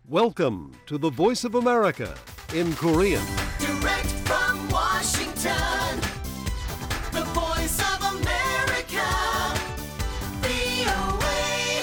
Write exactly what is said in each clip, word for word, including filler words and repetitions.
Welcome to the Voice of America in Korean. Direct from Washington, the Voice of America, 브이오에이.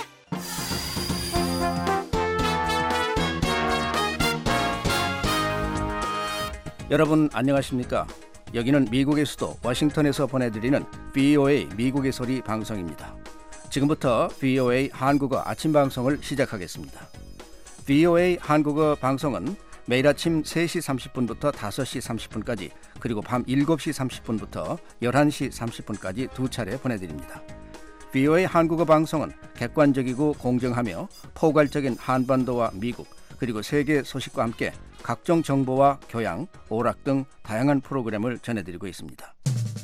여러분 안녕하십니까? 여기는 미국의 수도 워싱턴에서 보내드리는 브이오에이 미국의 소리 방송입니다. 지금부터 브이오에이 한국어 아침 방송을 시작하겠습니다. 브이오에이 한국어 방송은 매일 아침 세 시 삼십 분부터 다섯 시 삼십 분까지 그리고 밤 일곱 시 삼십 분부터 열한 시 삼십 분까지 두 차례 보내드립니다. 브이오에이 한국어 방송은 객관적이고 공정하며 포괄적인 한반도와 미국 그리고 세계 소식과 함께 각종 정보와 교양, 오락 등 다양한 프로그램을 전해드리고 있습니다.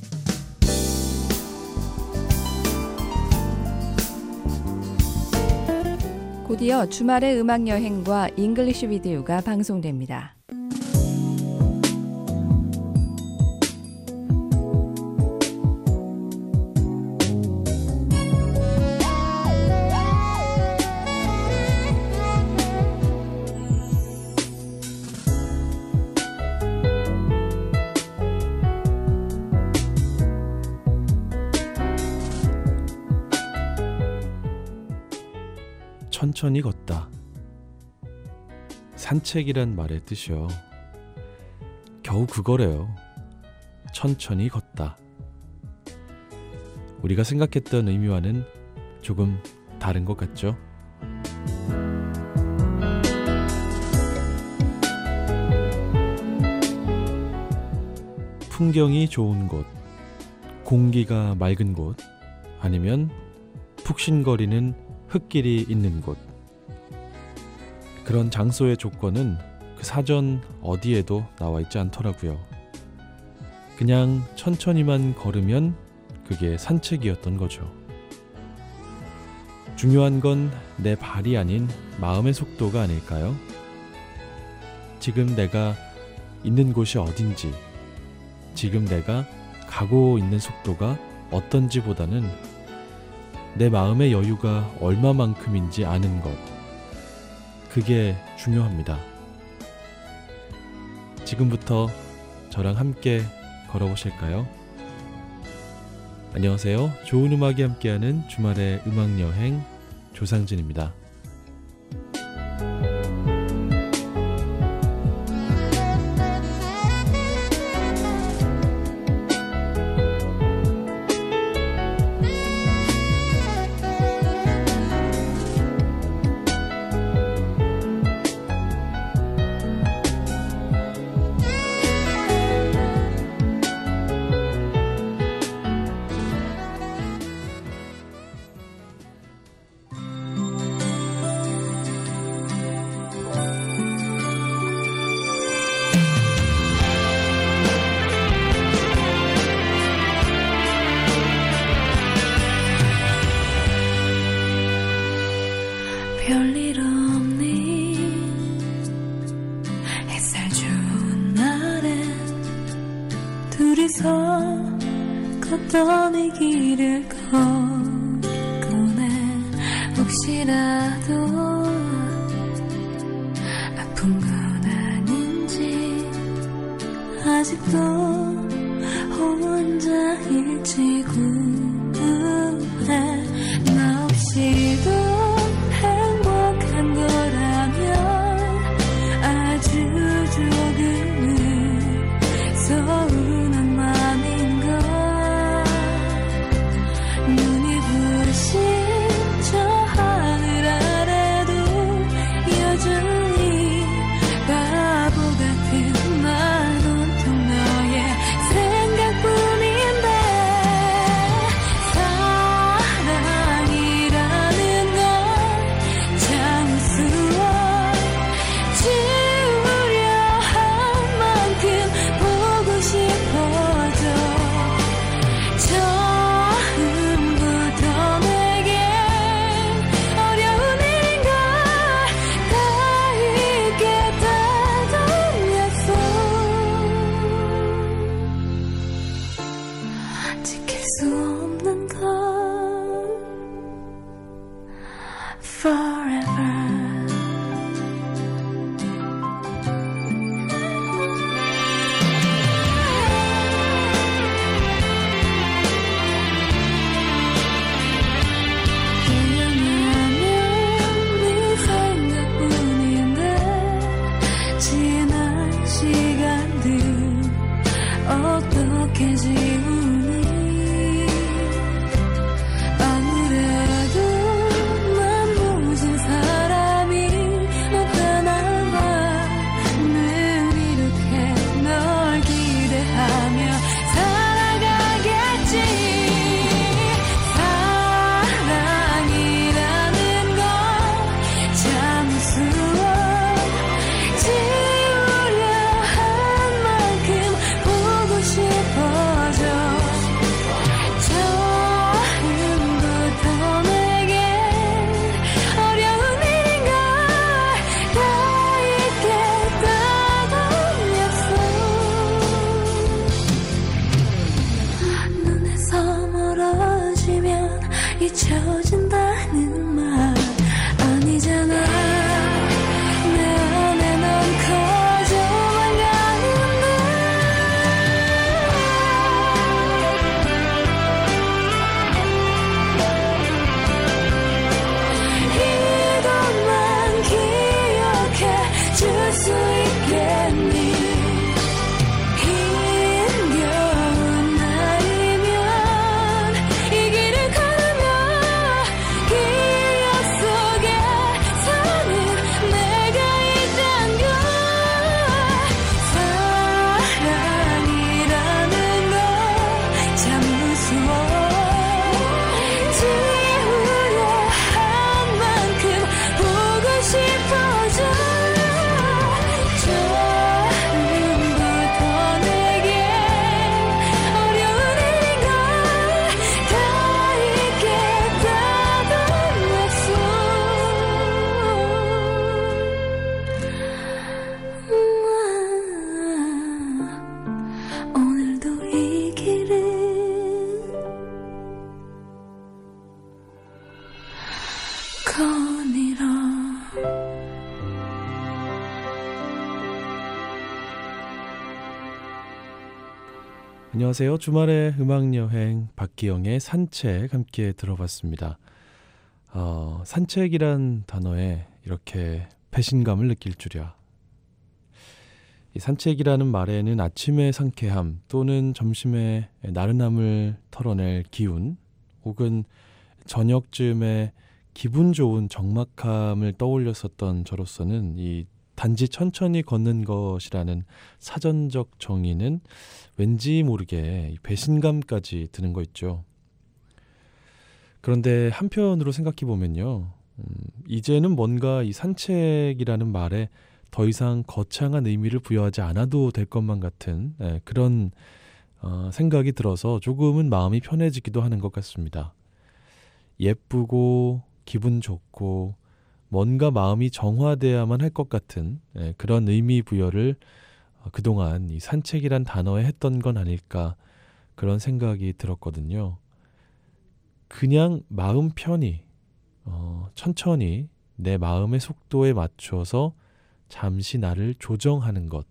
곧이어 주말의 음악여행과 잉글리시 비디오가 방송됩니다. 천천히 걷다. 산책이란 말의 뜻이요. 겨우 그거래요. 천천히 걷다. 우리가 생각했던 의미와는 조금 다른 것 같죠? 풍경이 좋은 곳, 공기가 맑은 곳, 아니면 푹신거리는 흙길이 있는 곳. 그런 장소의 조건은 그 사전 어디에도 나와 있지 않더라고요. 그냥 천천히만 걸으면 그게 산책이었던 거죠. 중요한 건 내 발이 아닌 마음의 속도가 아닐까요? 지금 내가 있는 곳이 어딘지, 지금 내가 가고 있는 속도가 어떤지보다는 내 마음의 여유가 얼마만큼인지 아는 것, 그게 중요합니다. 지금부터 저랑 함께 걸어보실까요? 안녕하세요. 좋은 음악이 함께하는 주말의 음악여행 조상진입니다. 별일 없니 햇살 좋은 날엔 둘이서 걷던 이 길을 걷곤 해. 혹시라도 아픈 건 아닌지 아직도 혼자일지 궁금해. 나 없이도 행복한 거라면 아주 조금은 서운한 맘인걸. 눈이 부신 저 하늘 아래도 여전히 바보 같은 난 온통 너의 생각뿐인데 안녕하세요. 주말의 음악여행 박기영의 산책 함께 들어봤습니다. 어, 산책이란 단어에 이렇게 배신감을 느낄 줄이야. 이 산책이라는 말에는 아침의 상쾌함 또는 점심의 나른함을 털어낼 기운 혹은 저녁쯤에 기분 좋은 적막함을 떠올렸었던 저로서는 이 단지 천천히 걷는 것이라는 사전적 정의는 왠지 모르게 배신감까지 드는 거 있죠. 그런데 한편으로 생각해 보면요, 음, 이제는 뭔가 이 산책이라는 말에 더 이상 거창한 의미를 부여하지 않아도 될 것만 같은 예, 그런 어, 생각이 들어서 조금은 마음이 편해지기도 하는 것 같습니다. 예쁘고 기분 좋고 뭔가 마음이 정화돼야만 할 것 같은 예, 그런 의미 부여를 어, 그동안 이 산책이란 단어에 했던 건 아닐까 그런 생각이 들었거든요. 그냥 마음 편히 어, 천천히 내 마음의 속도에 맞춰서 잠시 나를 조정하는 것.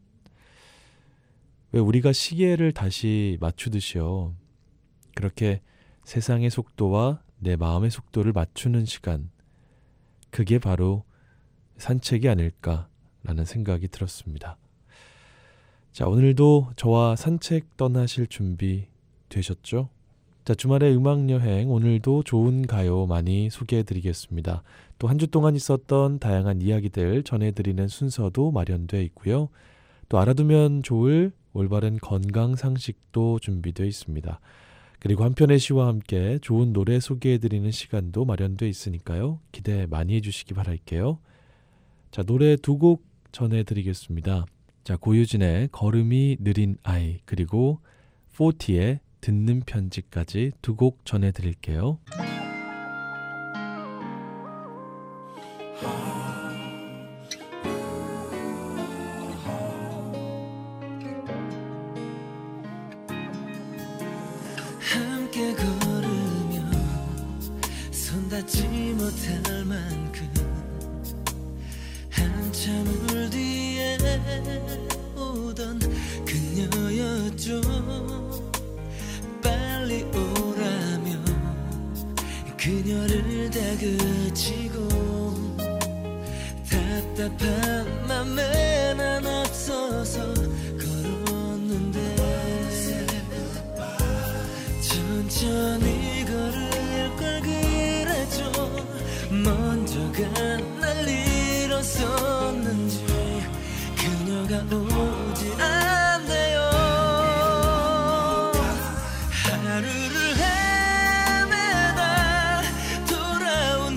왜 우리가 시계를 다시 맞추듯이요. 그렇게 세상의 속도와 내 마음의 속도를 맞추는 시간. 그게 바로 산책이 아닐까라는 생각이 들었습니다. 자, 오늘도 저와 산책 떠나실 준비 되셨죠? 자, 주말의 음악여행 오늘도 좋은 가요 많이 소개해드리겠습니다. 또 한 주 동안 있었던 다양한 이야기들 전해드리는 순서도 마련되어 있고요. 또 알아두면 좋을 올바른 건강 상식도 준비되어 있습니다. 그리고 한편의 시와 함께 좋은 노래 소개해드리는 시간도 마련되어 있으니까요. 기대 많이 해주시기 바랄게요. 자, 노래 두 곡 전해드리겠습니다. 자, 고유진의 걸음이 느린 아이 그리고 포티의 듣는 편지까지 두 곡 전해드릴게요. 함께 걸으면 손 닿지 못할 만큼 한참을 뒤에 오던 그녀였죠. 빨리 오라며 그녀를 다그치고 답답한 맘에 난 앞서서 걸었는데 천천히 걸을 걸 그랬죠. 먼저가 날 잃었었는지 그녀가 오지 않네요. 하루를 헤매다 돌아온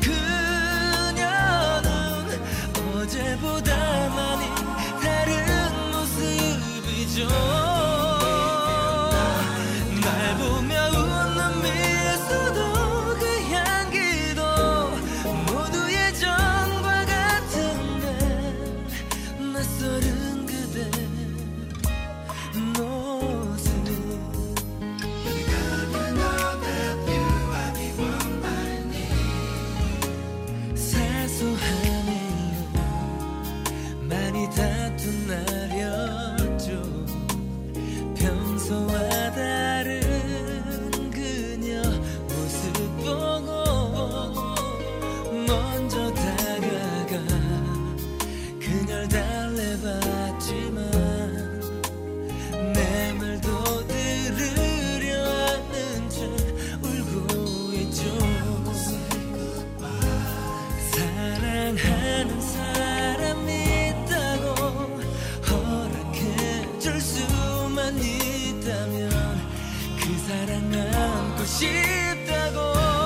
그녀는 어제보다 많이 다른 모습이죠. 날 보며 웃는 미소도 그 향기도 모두 예전과 같은데 낯설은 그대 모습. 사소한 일로 많이 다툰 날이었죠. 평소와 다른 그녀 모습 보고 먼저 다가가 그녀를 달래봤지만 내 말도 들으려 하는 채 울고 있죠. 사랑하는 사람이 있다고 허락해줄 수만 있다면 그 사랑 안고 싶다고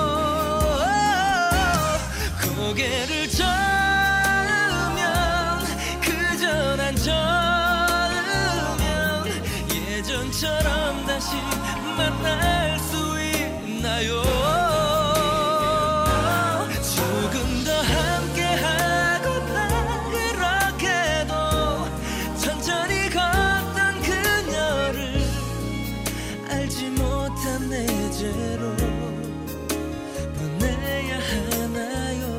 고개를 저으면 그저 난 저으면 예전처럼 다시 만날 수 있나요? 조금 더 함께하고파 그렇게도 천천히 걷던 그녀를 알지 못한 내 죄로 보내야 하나요?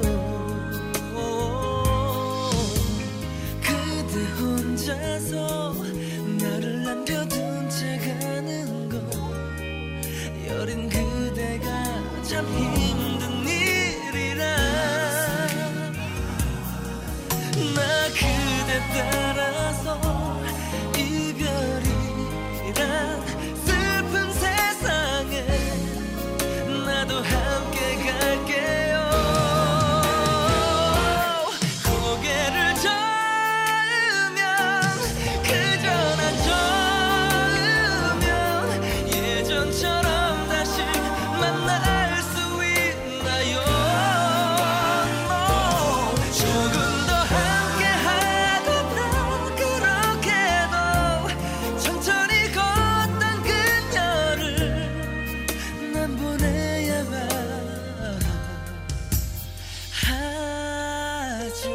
그대 혼자서 나를 남겨둔 채 가는 그대 따라서 이별이란 슬픈 세상에 나도 함께 갈게요. 고개를 저으면 그저 난 저으면 예전처럼 다시 만날 수 있나요? 조금 더 함께 하거나 그렇게도 천천히 걷던 그녀를 난 보내야만 하죠.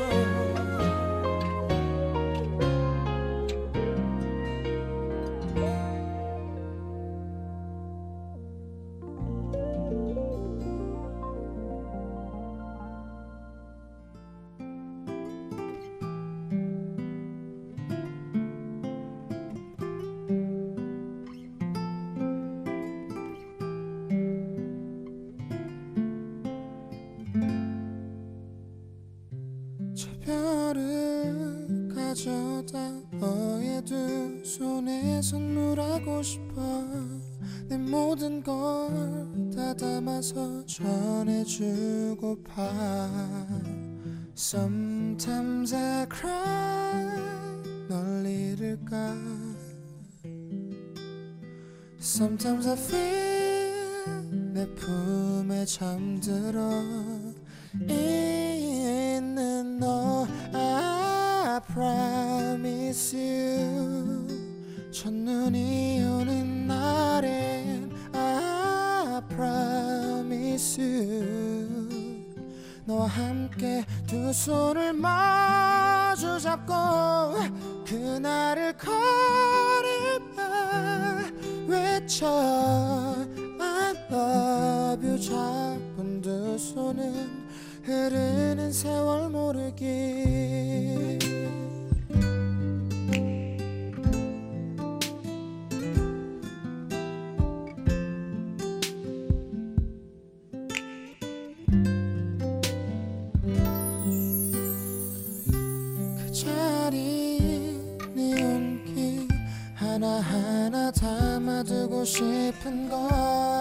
저 별을 가져다 너의 두 손에 선물하고 싶어. 내 모든 걸 다 담아서 전해주고파. Sometimes I cry 널 잃을까. Sometimes I feel 내 품에 잠들어 있는 너. I promise you 첫눈이 오는 날엔 I promise you 너와 함께 두 손을 마주 잡고 그날을 걸으며 외쳐 I love you. 잡은 두 손은 흐르는 세월 모르기. 그 자리 네 온기 하나하나 담아두고 싶은 걸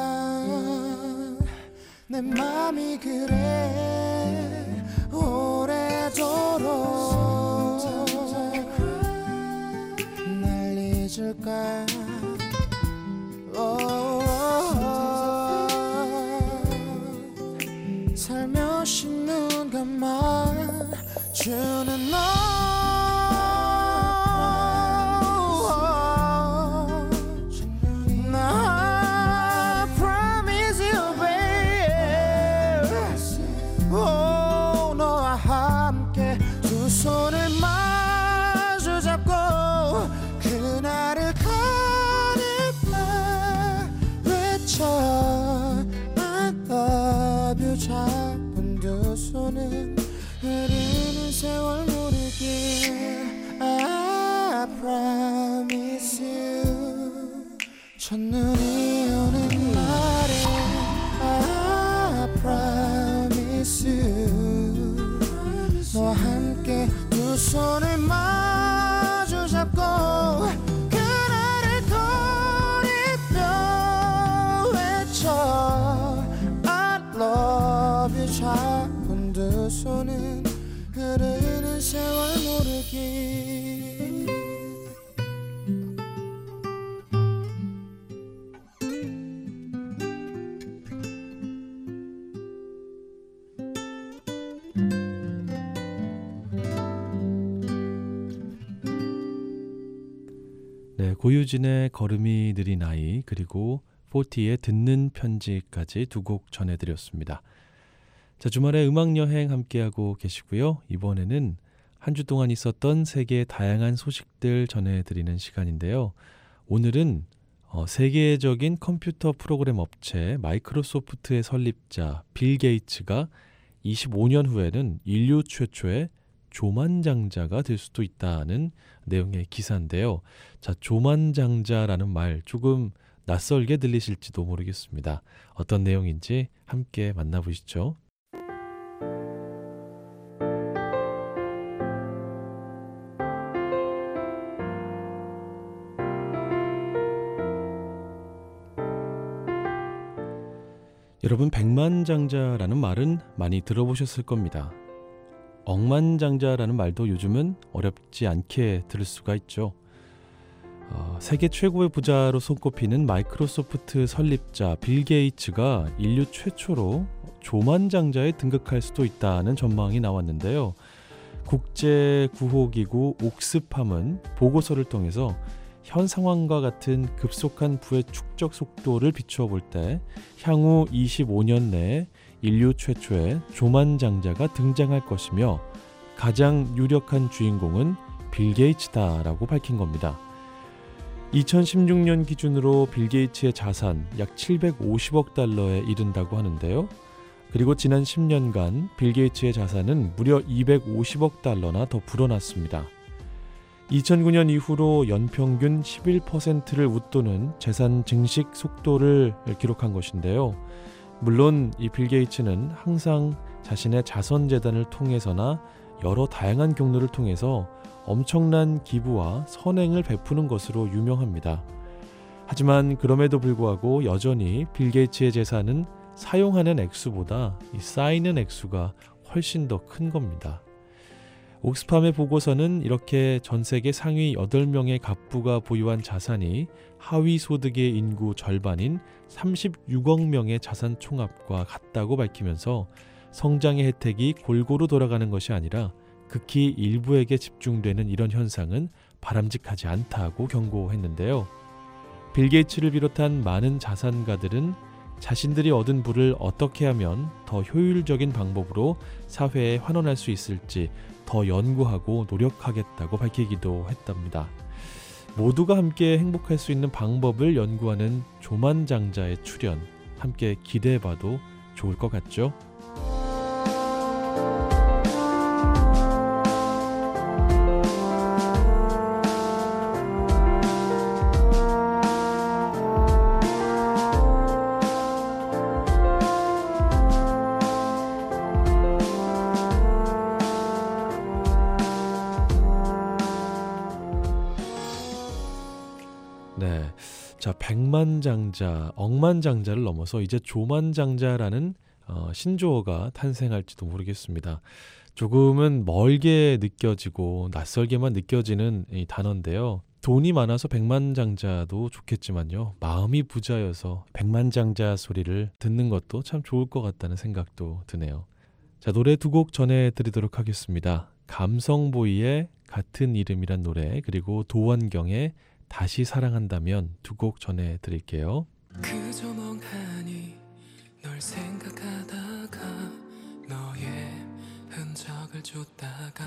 내 맘이 그래 오래도록 날 잊을까. 살며시 눈 감아주는 너. 손을 마주 잡고 그날을 가리며 외쳐 I love you. 잡은 두 손은 흐르는 세월 모르게 I promise you 첫눈이 오는 날에 I promise you 너와 함께 두 손을 마주 잡고 그날을 거리며 외쳐 I love you. 잡은 두 손은 흐르는 세월 모르기. 네, 고유진의 걸음이 느린 아이 그리고 포티의 듣는 편지까지 두 곡 전해드렸습니다. 자, 주말에 음악여행 함께하고 계시고요. 이번에는 한 주 동안 있었던 세계의 다양한 소식들 전해드리는 시간인데요. 오늘은 어, 세계적인 컴퓨터 프로그램 업체 마이크로소프트의 설립자 빌 게이츠가 이십오 년 후에는 인류 최초의 조만장자가 될 수도 있다는 내용의 기사인데요. 자, 조만장자라는 말 조금 낯설게 들리실지도 모르겠습니다. 어떤 내용인지 함께 만나보시죠. 여러분, 백만장자라는 말은 많이 들어보셨을 겁니다. 억만장자라는 말도 요즘은 어렵지 않게 들을 수가 있죠. 어, 세계 최고의 부자로 손꼽히는 마이크로소프트 설립자 빌 게이츠가 인류 최초로 조만장자에 등극할 수도 있다는 전망이 나왔는데요. 국제구호기구 옥스팜은 보고서를 통해서 현 상황과 같은 급속한 부의 축적 속도를 비추어 볼 때 향후 이십오 년 내에 인류 최초의 조만장자가 등장할 것이며 가장 유력한 주인공은 빌 게이츠다라고 밝힌 겁니다. 이천십육 년 기준으로 빌 게이츠의 자산 약 칠백오십억 달러에 이른다고 하는데요. 그리고 지난 십 년간 빌 게이츠의 자산은 무려 이백오십억 달러나 더 불어났습니다. 이천구 년 이후로 연평균 십일 퍼센트를 웃도는 재산 증식 속도를 기록한 것인데요. 물론 이 빌 게이츠는 항상 자신의 자선재단을 통해서나 여러 다양한 경로를 통해서 엄청난 기부와 선행을 베푸는 것으로 유명합니다. 하지만 그럼에도 불구하고 여전히 빌 게이츠의 재산은 사용하는 액수보다 이 쌓이는 액수가 훨씬 더 큰 겁니다. 옥스팜의 보고서는 이렇게 전 세계 상위 여덟 명의 갑부가 보유한 자산이 하위 소득의 인구 절반인 삼십육억 명의 자산 총합과 같다고 밝히면서 성장의 혜택이 골고루 돌아가는 것이 아니라 극히 일부에게 집중되는 이런 현상은 바람직하지 않다고 경고했는데요. 빌 게이츠를 비롯한 많은 자산가들은 자신들이 얻은 부를 어떻게 하면 더 효율적인 방법으로 사회에 환원할 수 있을지 더 연구하고 노력하겠다고 밝히기도 했답니다. 모두가 함께 행복할 수 있는 방법을 연구하는 조만장자의 출현, 함께 기대해봐도 좋을 것 같죠? 네, 자 백만장자, 억만장자를 넘어서 이제 조만장자라는 어, 신조어가 탄생할지도 모르겠습니다. 조금은 멀게 느껴지고 낯설게만 느껴지는 이 단어인데요. 돈이 많아서 백만장자도 좋겠지만요. 마음이 부자여서 백만장자 소리를 듣는 것도 참 좋을 것 같다는 생각도 드네요. 자, 노래 두 곡 전해드리도록 하겠습니다. 감성보이의 같은 이름이란 노래, 그리고 도원경의 다시 사랑한다면 두 곡 전해드릴게요. 그저 멍하니 널 생각하다가 너의 흔적을 쫓다가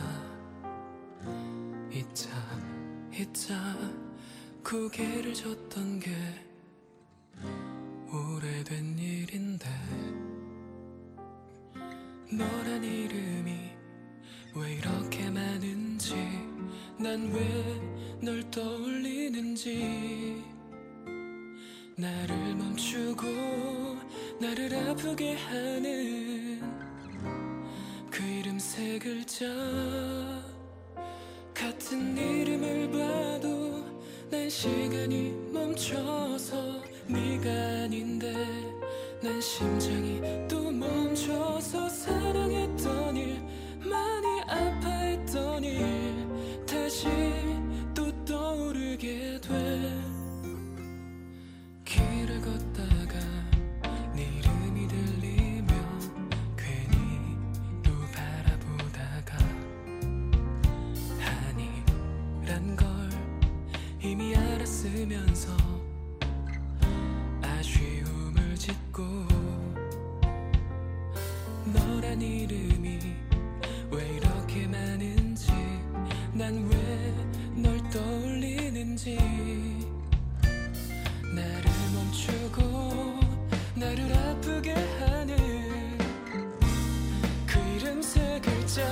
잊자 잊자 고개를 젓던 게 오래된 일인데 너란 이름이 왜 이렇게 많은지 난 왜 널 떠올리는지 나를 멈추고 나를 아프게 하는 그 이름 세 글자 같은 이름을 봐도 난 시간이 멈춰서 네가 아닌데 난 심장이 또 멈춰서 사랑했던 일 많이 아파했던 일 다시 또 떠오르게 돼 길을 걷다가 네 이름이 들리면 괜히 또 바라보다가 아니란 걸 이미 알았으면서 아쉬움을 짓고 너란 이름이 왜 이렇게 많은지 난 왜 널 떠올리는지 나를 멈추고 나를 아프게 하는 그 이름 세 글자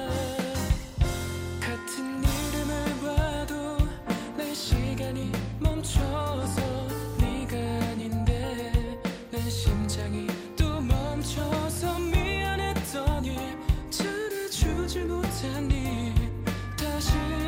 같은 이름을 봐도 내 시간이 멈춰서 네가 아닌데 난 심장이 또 멈춰서 미안했던 일 잘해주질 못한 일 다시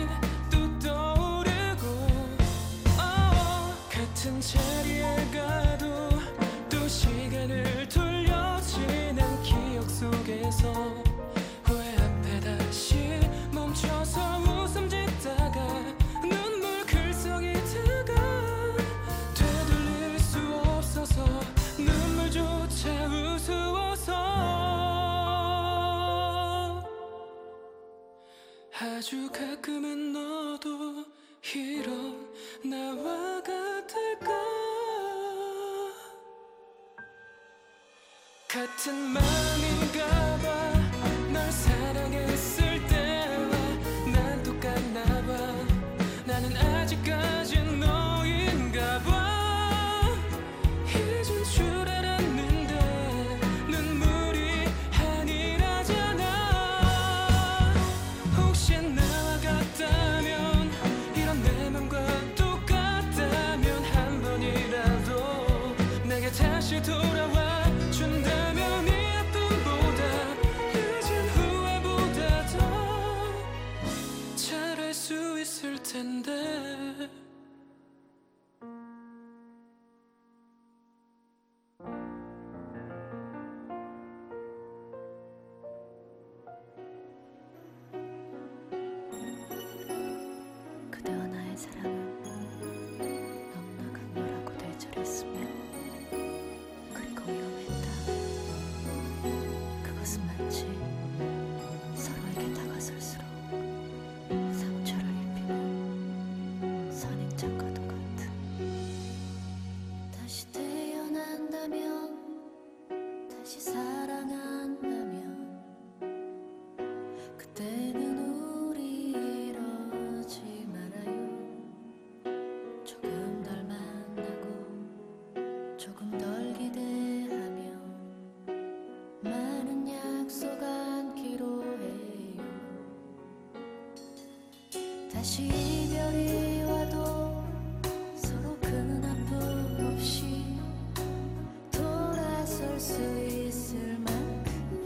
아주 가끔은 너도 이런 나와 같을까 같은 마음인가 봐 널 사랑했을 때와 난 똑같나 봐 나는 아직까진 너인가 봐 잊은 줄 알았는데 눈물이 아니라잖아 혹시 나와 같다면 이런 내 맘과 똑같다면 한 번이라도 내게 다시 돌아와 준다면 이 아픔보다 늦은 후회보다 더 잘할 수 있을 텐데 그대와 나의 사랑은 너무나 강렬하고 대절했으며 그리고 위험했다. 그것은 마치 서로에게 다가설수록 상처를 입히는 선인장과도 같은 다시 태어난다면 다시 사랑한다면 그때는 우리 이러지 말아요. 조금 덜 만나고 조금 덜 기대하며 많은 약속 안기로 해요. 다시 이별이 와도 서로 큰 아픔 없이 돌아설 수 있을 만큼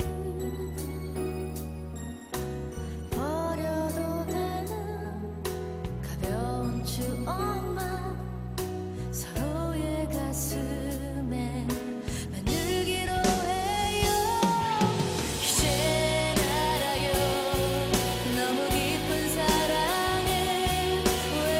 버려도 되는 가벼운 추억만 서로의 가슴에 만들기로 해요. 이젠 알아요. 너무 깊은 사랑에 왜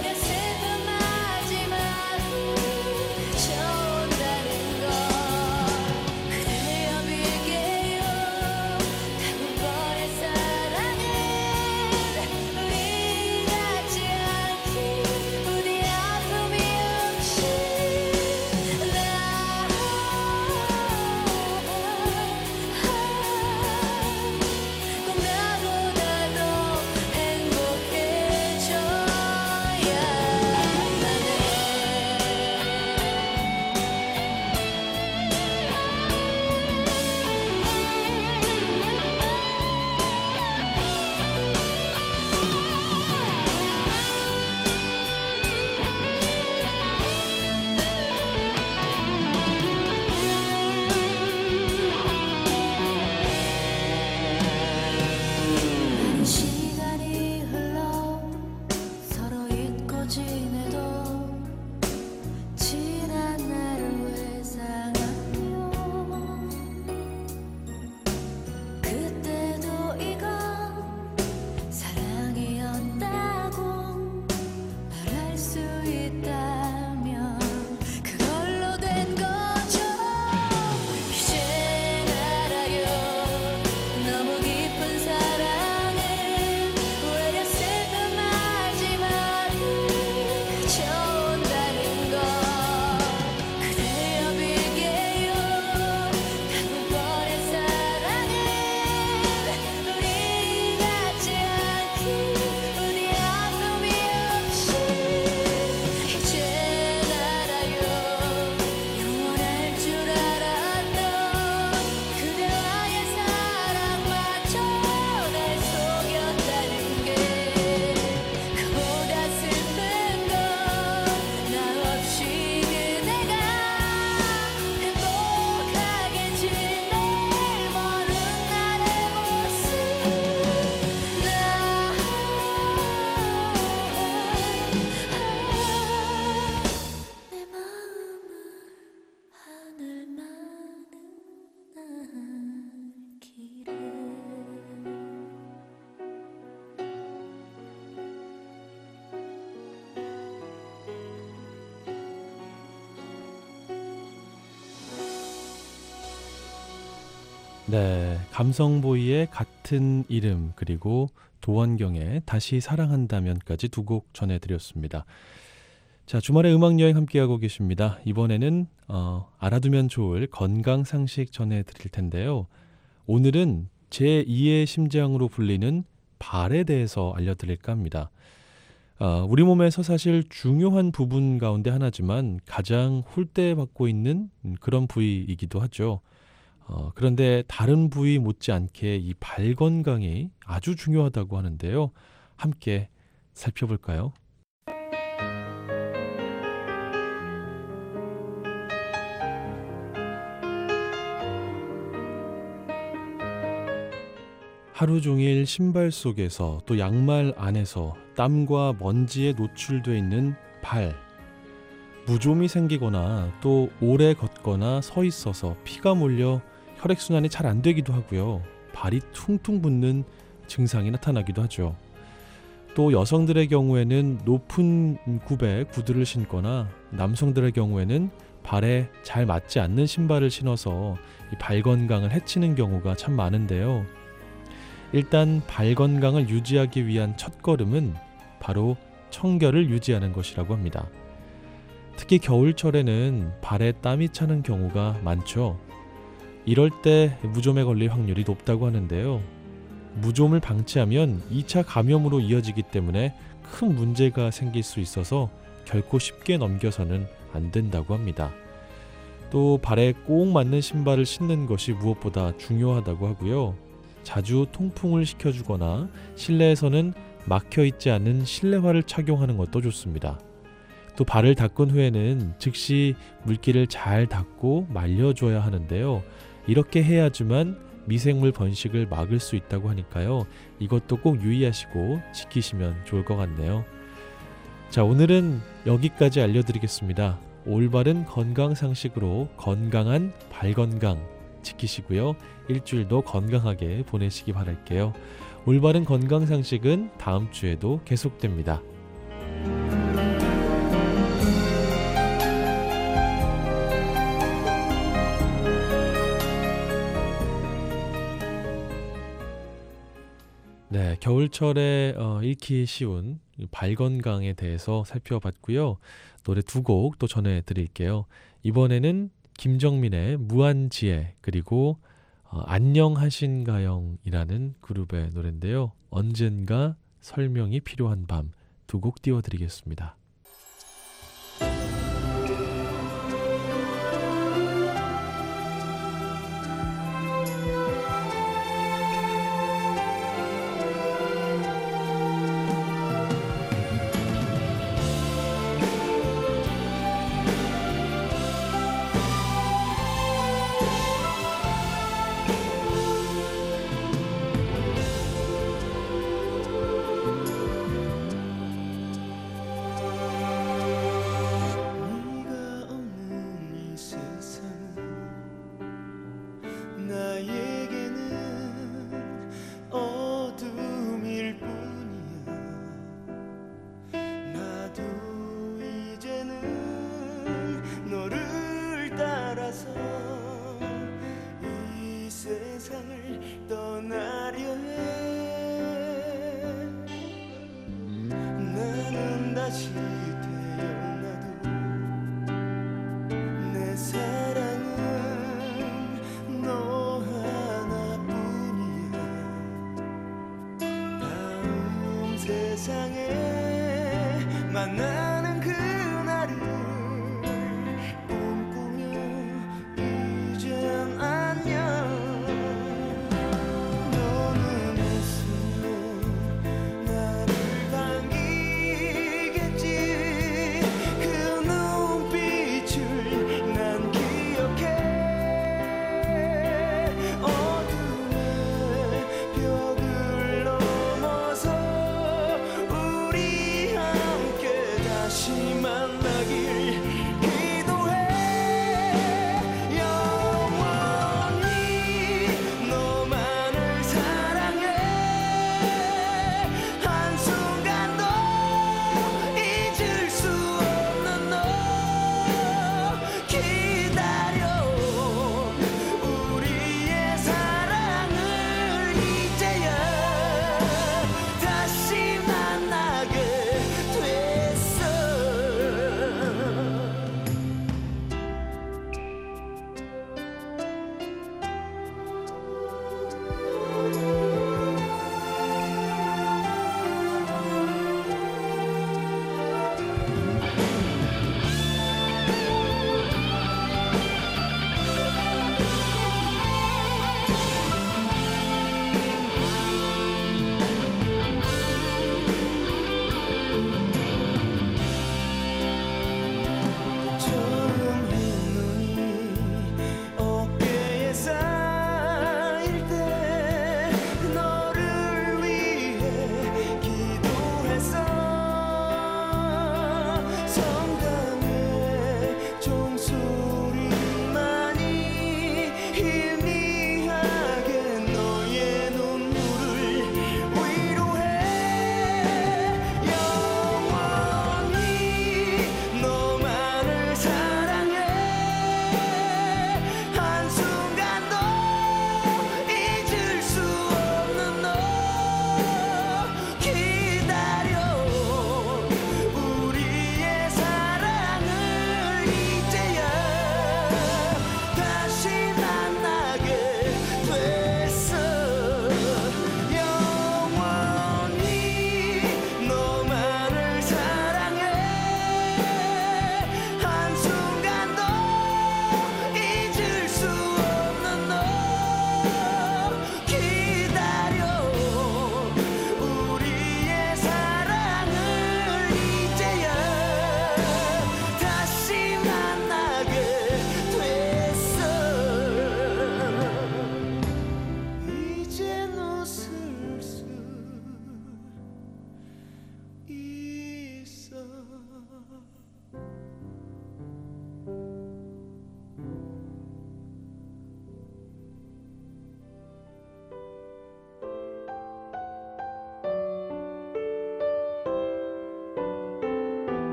네, 감성보이의 같은 이름 그리고 도원경의 다시 사랑한다면까지 두 곡 전해드렸습니다. 자, 주말의 음악여행 함께하고 계십니다. 이번에는 어, 알아두면 좋을 건강상식 전해드릴 텐데요. 오늘은 제이의 심장으로 불리는 발에 대해서 알려드릴까 합니다. 어, 우리 몸에서 사실 중요한 부분 가운데 하나지만 가장 홀대받고 있는 그런 부위이기도 하죠. 어, 그런데 다른 부위 못지않게 이 발 건강이 아주 중요하다고 하는데요. 함께 살펴볼까요? 하루 종일 신발 속에서 또 양말 안에서 땀과 먼지에 노출되어 있는 발. 무좀이 생기거나 또 오래 걷거나 서 있어서 피가 몰려 혈액순환이 잘 안 되기도 하고요. 발이 퉁퉁 붓는 증상이 나타나기도 하죠. 또 여성들의 경우에는 높은 굽에 구두를 신거나 남성들의 경우에는 발에 잘 맞지 않는 신발을 신어서 이 발 건강을 해치는 경우가 참 많은데요. 일단 발 건강을 유지하기 위한 첫걸음은 바로 청결을 유지하는 것이라고 합니다. 특히 겨울철에는 발에 땀이 차는 경우가 많죠. 이럴 때 무좀에 걸릴 확률이 높다고 하는데요. 무좀을 방치하면 이 차 감염으로 이어지기 때문에 큰 문제가 생길 수 있어서 결코 쉽게 넘겨서는 안 된다고 합니다. 또 발에 꼭 맞는 신발을 신는 것이 무엇보다 중요하다고 하고요. 자주 통풍을 시켜주거나 실내에서는 막혀있지 않은 실내화를 착용하는 것도 좋습니다. 또 발을 닦은 후에는 즉시 물기를 잘 닦고 말려줘야 하는데요. 이렇게 해야지만 미생물 번식을 막을 수 있다고 하니까요. 이것도 꼭 유의하시고 지키시면 좋을 것 같네요. 자, 오늘은 여기까지 알려드리겠습니다. 올바른 건강상식으로 건강한 발 건강 지키시고요. 일주일도 건강하게 보내시기 바랄게요. 올바른 건강상식은 다음 주에도 계속됩니다. 네, 겨울철에 어, 잃기 쉬운 발 건강에 대해서 살펴봤고요. 노래 두 곡 또 전해드릴게요. 이번에는 김정민의 무한지혜 그리고 어, 안녕하신가영이라는 그룹의 노래인데요. 언젠가 설명이 필요한 밤 두 곡 띄워드리겠습니다. 세상에 만나는 그날을 꿈꾸며 이젠 안녕. 너는 웃으며 나를 반기겠지. 그 눈빛을 난 기억해. 어둠의 벽을 넘어서 우리 함께 다시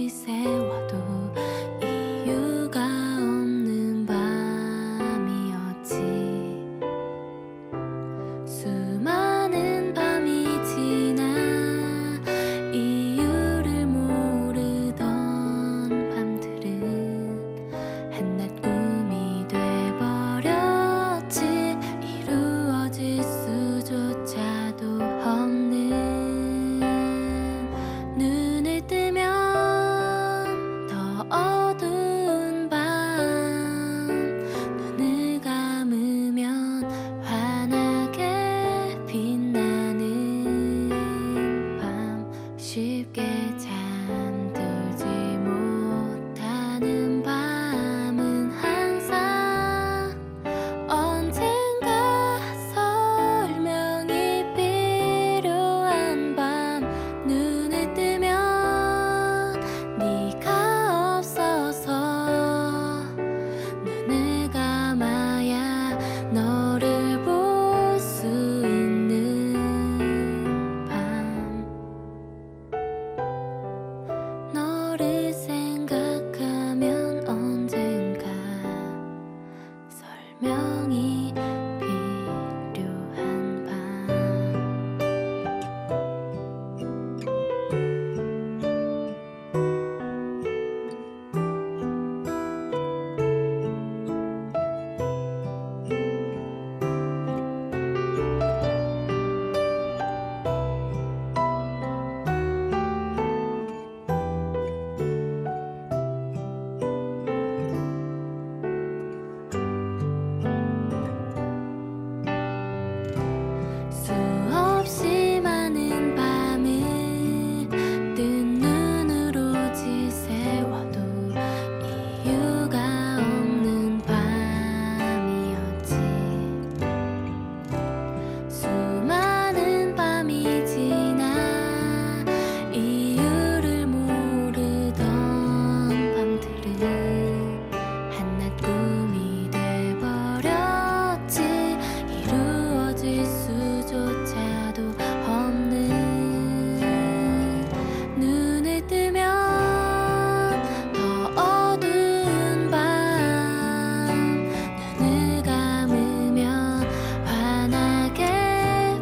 지새워도 이유가 없는 밤이었지. 수많은 밤이 지나 이유를 모르던 밤들은 한낱 꿈이 돼버렸지. 이루어질 수조차도 없는. 눈을 뜨면 더 어두운 밤, 눈을 감으면 환하게 빛나는 밤, 쉽게 잠들지 못하는 밤은 항상 언젠가 설명이 필요한 밤. 눈을 뜨면 네가 없어서 눈을 감아야 너를 볼 수 있는 밤. 너를 생각하면 언젠가 설명이 필요한 밤. 수없이 많은 밤을 뜬 눈으로 지새워도 이유가 없는 밤이었지. 수많은 밤이 지나 이유를 모르던 밤들은 한낱 꿈이 돼버렸지. 이루어질 수조차도 없는. 눈을 뜨면 더 어두운 밤, 눈을 감으면 환하게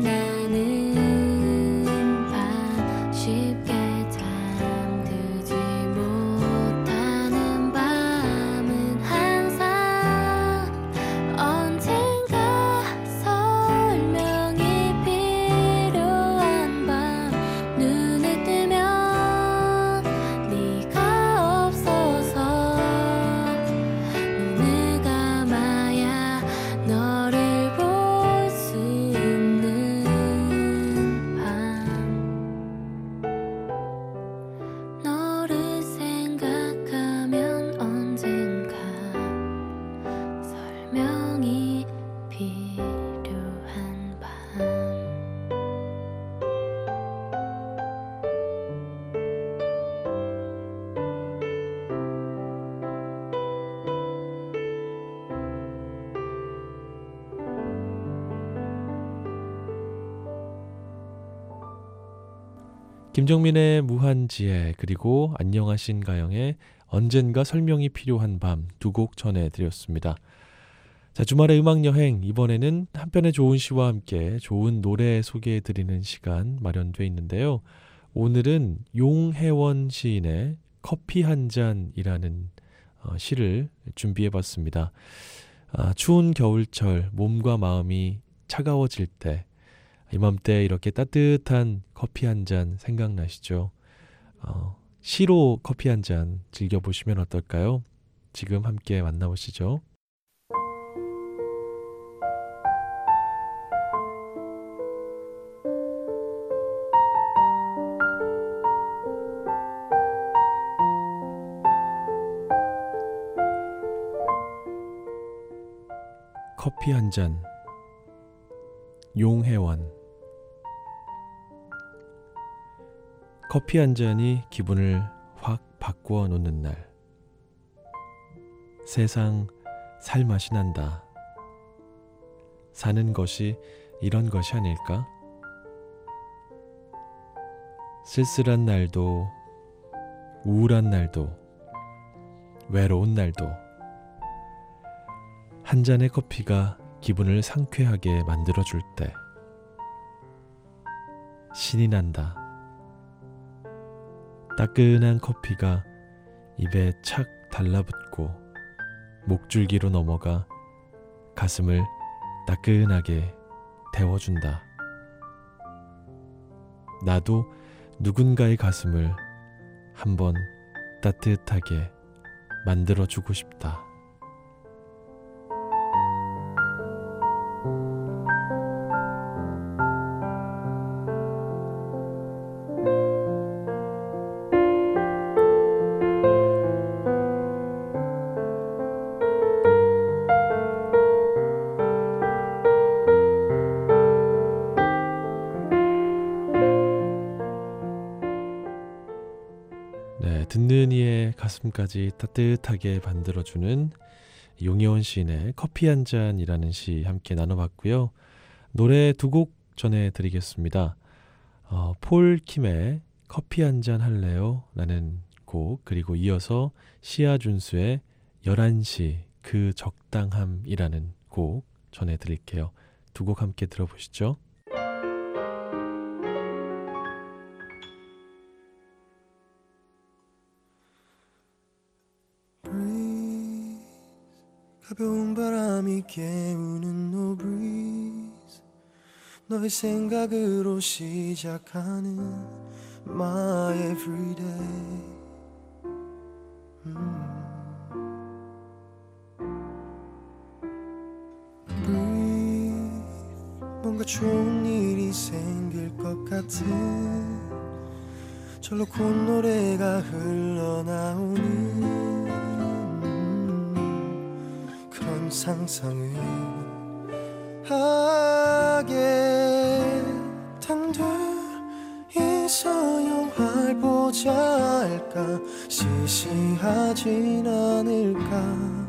빛나는 밤, 쉽게 잠들지 못하는 밤은 항상 언젠가 설명이 필요한 밤. 눈을 뜨면 네가 없어서 눈을 감아야 너를 볼 수 있는 밤. 너를 생각하면 언젠가 설명이 필요한 밤. 김정민의 무한지혜 그리고 안녕하신 가영의 언젠가 설명이 필요한 밤 두 곡 전해드렸습니다. 자, 주말의 음악여행, 이번에는 한편의 좋은 시와 함께 좋은 노래 소개해드리는 시간 마련되어 있는데요. 오늘은 용혜원 시인의 커피 한 잔이라는 어, 시를 준비해봤습니다. 아, 추운 겨울철 몸과 마음이 차가워질 때, 이맘때 이렇게 따뜻한 커피 한 잔 생각나시죠? 어, 시로 커피 한 잔 즐겨보시면 어떨까요? 지금 함께 만나보시죠. 커피 한 잔, 용혜원. 커피 한 잔이 기분을 확 바꾸어 놓는 날. 세상 살 맛이 난다. 사는 것이 이런 것이 아닐까? 쓸쓸한 날도 우울한 날도 외로운 날도 한 잔의 커피가 기분을 상쾌하게 만들어줄 때 신이 난다. 따끈한 커피가 입에 착 달라붙고 목줄기로 넘어가 가슴을 따끈하게 데워준다. 나도 누군가의 가슴을 한번 따뜻하게 만들어주고 싶다. 네, 듣는 이의 가슴까지 따뜻하게 만들어주는 용혜원 시인의 커피 한 잔이라는 시 함께 나눠봤고요. 노래 두 곡 전해드리겠습니다. 어, 폴 킴의 커피 한 잔 할래요? 라는 곡, 그리고 이어서 시아 준수의 열한 시 그 적당함이라는 곡 전해드릴게요. 두 곡 함께 들어보시죠. Breeze, 가벼운 바람이 깨우는 no breeze, 너의 생각으로 시작하는 my everyday. 음. Breathe, 뭔가 좋은 일이 생길 것 같은 절로 콧노래가 흘러나오는 음, 그런 상상을 하게. 단둘이서 영화를 보자 할까, 시시하진 않을까.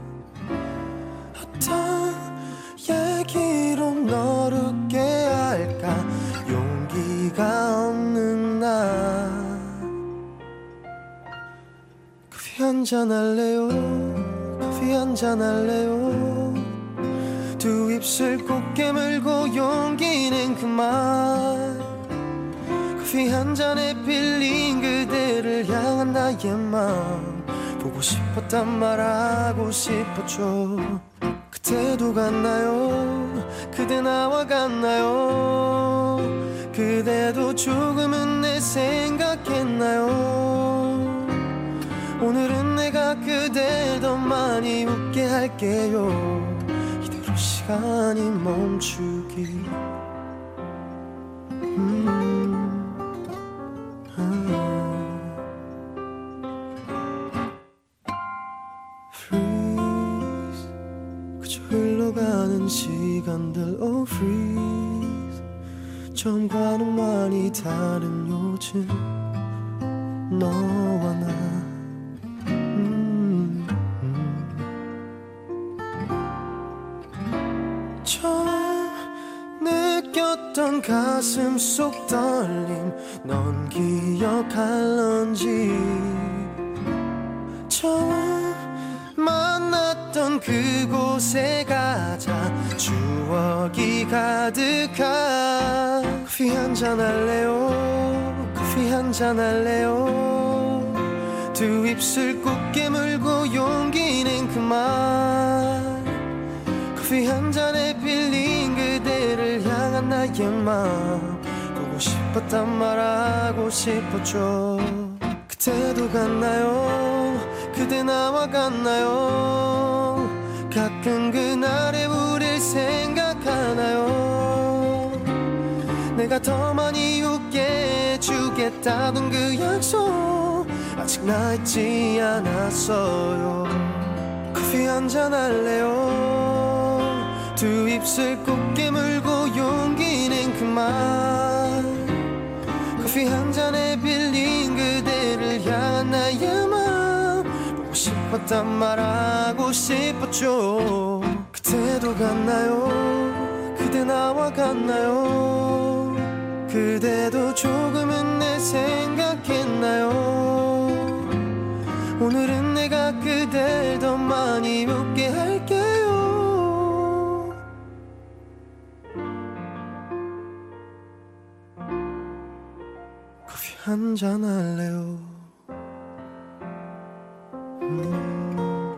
어떤 얘기로 너를 웃게 할까, 용기가 없는 나. 커피 한잔 할래요? 커피 한잔 할래요? 두 입술 꼭 깨물고 용기는 그만. 커피 한 잔에 빌린 그대를 향한 나의 맘, 보고 싶었단 말하고 싶었죠. 그때도 같나요? 그대 나와 같나요? 그대도 조금은 내 생각했나요? 오늘은 내가 그댈 더 많이 웃게 할게요. 이대로 시간이 멈추기. 음, 아. Freeze, 그저 흘러가는 시간들. Oh freeze, 처음과는 많이 다른 요즘 너와 나. 음, 음. 처음 느꼈던 가슴 속 떨림, 넌 기억할런지. 처음 만났던 그곳에 가자, 추억이 가득한. 커피 한잔 할래요? 커피 한잔 할래요? 두 입술 꼭 깨물고 용기는 그만. 커피 한 잔에 빌린 그대를 향한 나의 맘, 보고 싶었단 말하고 싶었죠. 그때도 같나요? 그대 나와 같나요? 가끔 그날의 우릴 생각하나요? 내가 더 많이 웃게 해주겠다던 그 약속 아직 나 잊지 않았어요. 커피 한잔 할래요? 두 입술 꼭 깨물고 용기는 그만. 커피 한 잔에 빌린 그대를 향한 나의 맘, 보고 싶었단 말하고 싶었죠. 그때도 같나요? 그대 나와 같나요? 그대도 조금은 내 생각했나요? 오늘은 내가 그댈 더 많이 웃게 할게요. 커피 한잔 할래요. 음,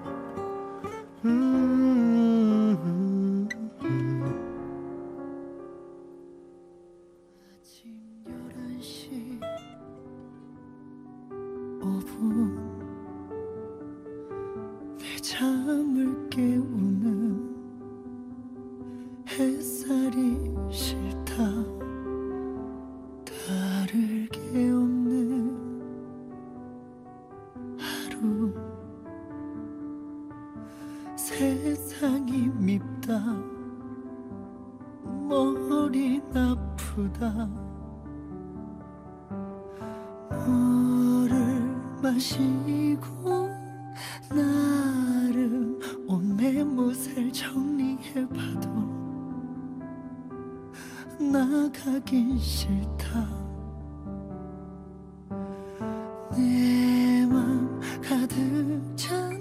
음, 음, 음. 아침 열한 시 오 분 내 잠을 깨우는 햇살이 싫다. 다를 게 없는 하루. 세상이 밉다. 머린 아프다. 물을 마시고 나름 온 매무새를 정리해봐도 나가긴 싫다. 내 맘 가득 찬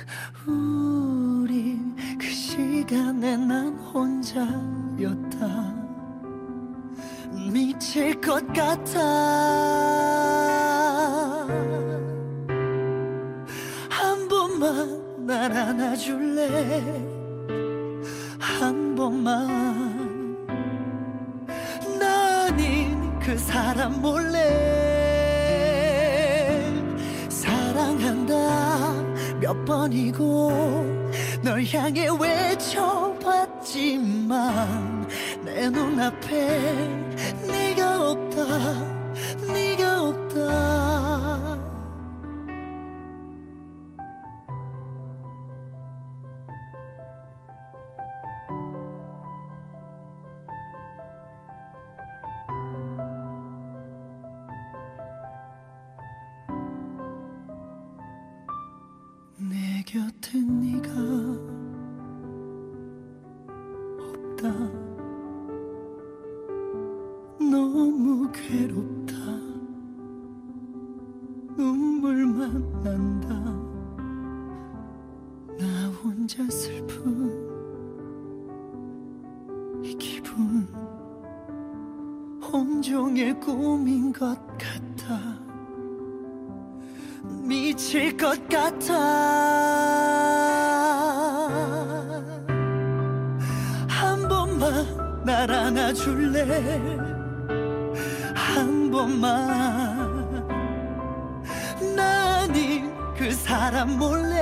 우린 그 시간에 난 혼자였다. 미칠 것 같아. 한 번만 날 안아줄래. 한 번만. 나 아닌 그 사람 몰래 사랑한다 몇 번이고 널 향해 외쳐봤지만 내 눈앞에 네가 없다. 네가 없다. 내 곁에 네가 없다. 너무 괴롭다. 눈물만 난다. 나 혼자 슬픈 이 기분 온종일 꿈인 것 같아. 미칠 것 같아. 한 번만 날 안아줄래. 한 번만. 나 아닌 그 사람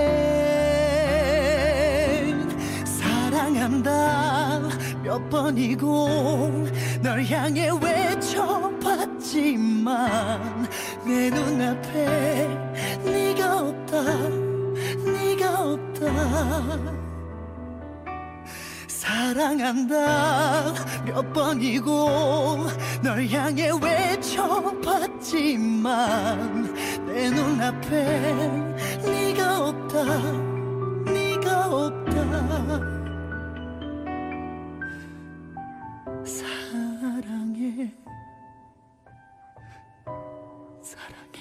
몰래 사랑한다 몇 번이고 널 향해 외쳐봤지만 내 눈앞에 네가 없다. 네가 없다. 사랑한다 몇 번이고 널 향해 외쳐봤지만 내 눈앞에 네가 없다. 네가 없다. 사랑해. 사랑해.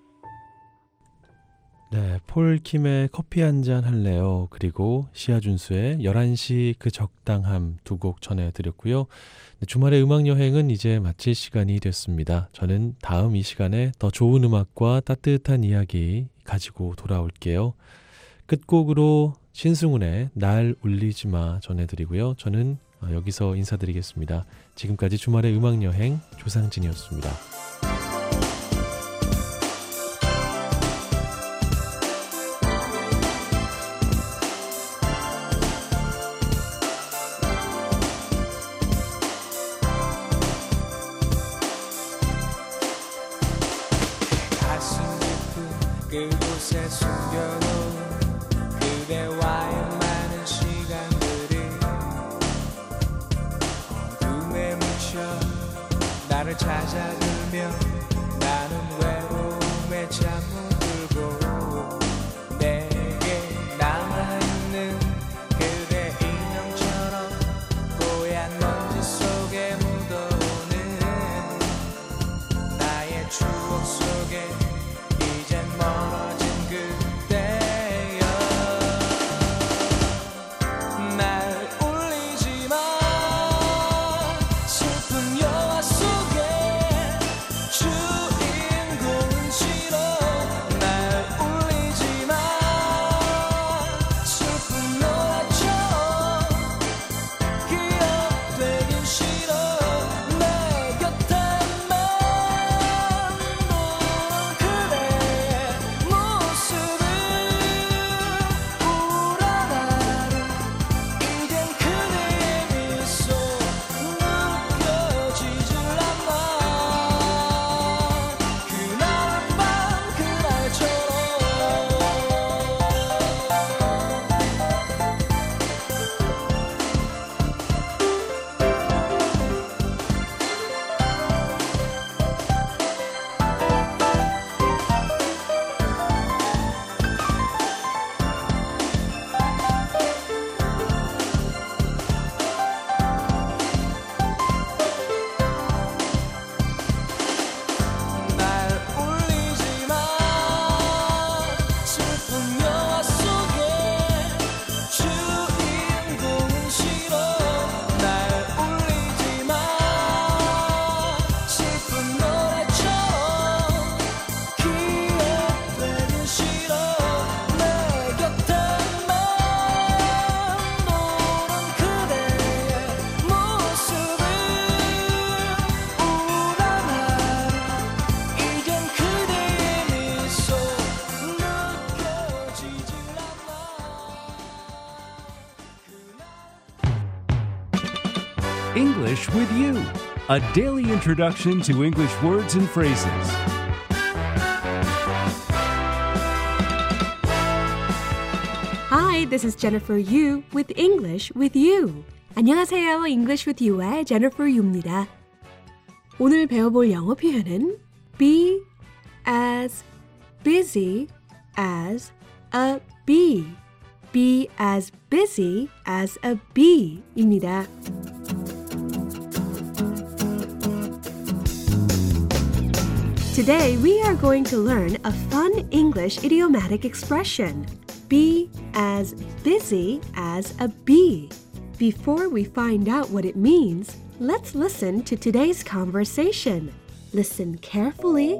네, 폴킴의 커피 한잔 할래요. 그리고 시아준수의 열한 시 그 적당함 두 곡 전해드렸고요. 네, 주말의 음악여행은 이제 마칠 시간이 됐습니다. 저는 다음 이 시간에 더 좋은 음악과 따뜻한 이야기 가지고 돌아올게요. 끝곡으로 신승훈의 날 울리지 마 전해드리고요. 저는 여기서 인사드리겠습니다. 지금까지 주말의 음악여행 조상진이었습니다. 그곳에 숨겨놓은 그대와의 많은 시간들이 어둠에 묻혀 나를 찾아들며 나는 외로움에 잠들고 내게 남아있는 그대 인형처럼 뽀얀 먼지 속에 묻어오는 나의 추억 속에 멀어진 그 English with You, a daily introduction to English words and phrases. Hi, this is Jennifer Yu with English with You. 안녕하세요. English with You의 Jennifer Yu입니다. 오늘 배워볼 영어 표현은 be as busy as a bee. Be as busy as a bee 입니다. Today we are going to learn a fun English idiomatic expression. Be as busy as a bee. Before we find out what it means, let's listen to today's conversation. Listen carefully.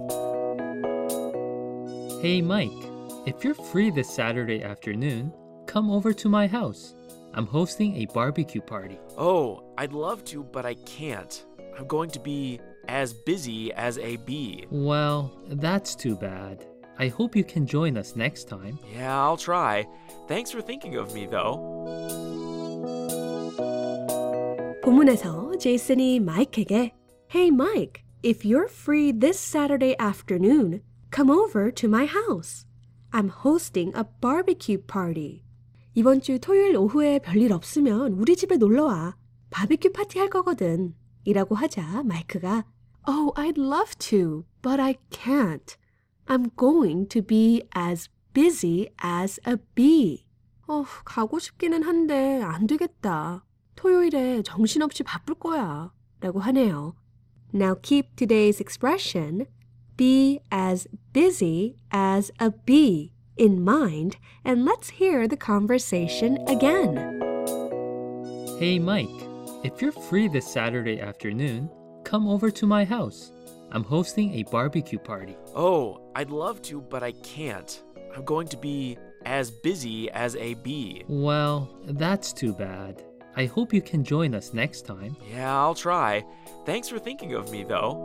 Hey Mike, if you're free this Saturday afternoon, come over to my house. I'm hosting a barbecue party. Oh, I'd love to, but I can't. I'm going to be as busy as a bee. Well, that's too bad. I hope you can join us next time. Yeah, I'll try. Thanks for thinking of me, though. 본문에서 제이슨이 마이크에게 Hey Mike, if you're free this Saturday afternoon, come over to my house. I'm hosting a barbecue party. 이번 주 토요일 오후에 별일 없으면 우리 집에 놀러와. 바비큐 파티 할 거거든. 이라고 하자 마이크가 Oh, I'd love to, but I can't. I'm going to be as busy as a bee. 어, 가고 싶기는 한데 안 되겠다. 토요일에 정신없이 바쁠 거야. 라고 하네요. Now keep today's expression, be as busy as a bee, in mind, and let's hear the conversation again. Hey Mike, if you're free this Saturday afternoon, come over to my house. I'm hosting a barbecue party. Oh, I'd love to, but I can't. I'm going to be as busy as a bee. Well, that's too bad. I hope you can join us next time. Yeah, I'll try. Thanks for thinking of me, though.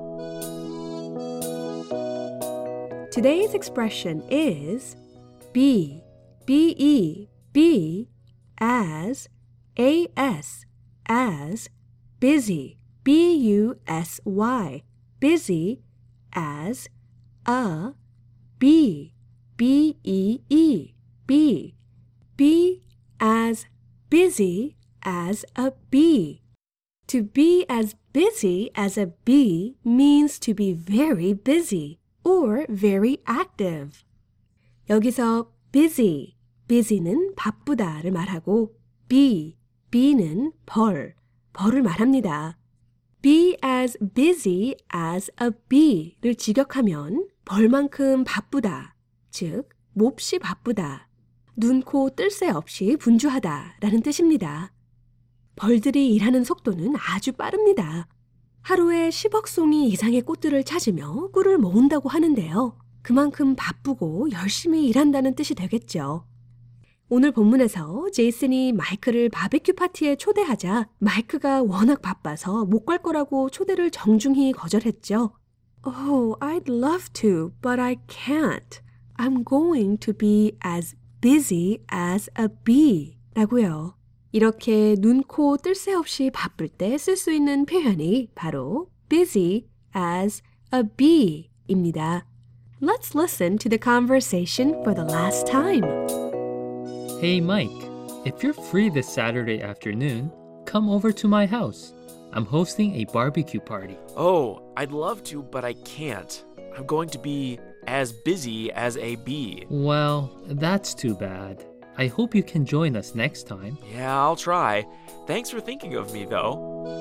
Today's expression is be, B-E, be, as, A-S, as, busy, B U S Y, busy, as, a, bee, B E E, bee, be as busy as a bee. To be as busy as a bee means to be very busy or very active. 여기서 busy, busy는 바쁘다를 말하고 bee, bee는 벌, 벌을 말합니다. Be as busy as a bee를 직역하면 벌만큼 바쁘다, 즉 몹시 바쁘다, 눈, 코, 뜰 새 없이 분주하다 라는 뜻입니다. 벌들이 일하는 속도는 아주 빠릅니다. 하루에 십억 송이 이상의 꽃들을 찾으며 꿀을 모은다고 하는데요. 그만큼 바쁘고 열심히 일한다는 뜻이 되겠죠. 오늘 본문에서 제이슨이 마이크를 바비큐 파티에 초대하자 마이크가 워낙 바빠서 못 갈 거라고 초대를 정중히 거절했죠. Oh, I'd love to, but I can't. I'm going to be as busy as a bee. 라고요. 이렇게 눈, 코, 뜰 새 없이 바쁠 때 쓸 수 있는 표현이 바로 busy as a bee 입니다. Let's listen to the conversation for the last time. Hey Mike, if you're free this Saturday afternoon, come over to my house. I'm hosting a barbecue party. Oh, I'd love to, but I can't. I'm going to be as busy as a bee. Well, that's too bad. I hope you can join us next time. Yeah, I'll try. Thanks for thinking of me, though.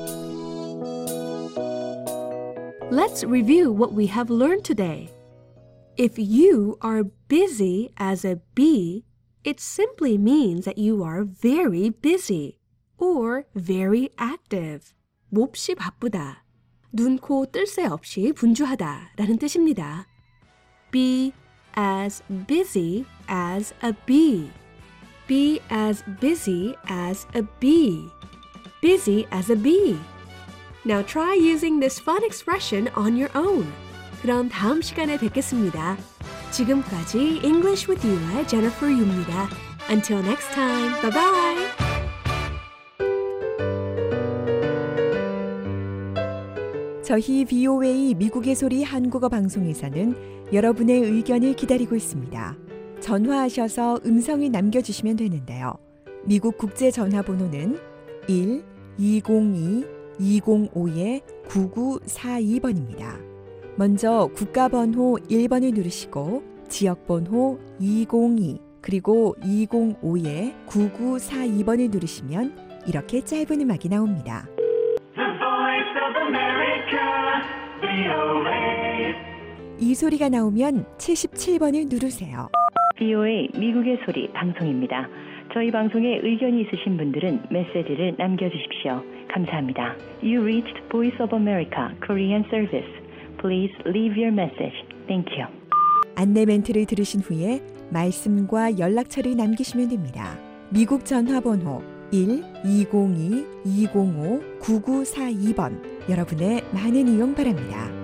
Let's review what we have learned today. If you are busy as a bee, it simply means that you are very busy or very active. 몹시 바쁘다. 눈, 코, 뜰 새 없이 분주하다 라는 뜻입니다. Be as busy as a bee. Be as busy as a bee. Busy as a bee. Now try using this fun expression on your own. 그럼 다음 시간에 뵙겠습니다. 지금까지 English with You의 Jennifer Yu입니다. Until next time, bye bye! 저희 브이오에이 미국의 소리 한국어 방송에서는 여러분의 의견을 기다리고 있습니다. 전화하셔서 음성을 남겨주시면 되는데요. 미국 국제 전화번호는 일 이공이 이공오 구구사이 번입니다. 먼저 국가번호 일 번을 누르시고 지역번호 이공이 그리고 이공오 구구사이 번을 누르시면 이렇게 짧은 음악이 나옵니다. 이 소리가 나오면 칠십칠 번을 누르세요. 브이오에이 미국의 소리 방송입니다. 저희 방송에 의견이 있으신 분들은 메시지를 남겨주십시오. 감사합니다. You reached Voice of America Korean Service. Please leave your message. Thank you. 안내 멘트를 들으신 후에 말씀과 연락처를 남기시면 됩니다. 미국 전화번호 일 이공이 이공오 구구사이 번 여러분의 많은 이용 바랍니다.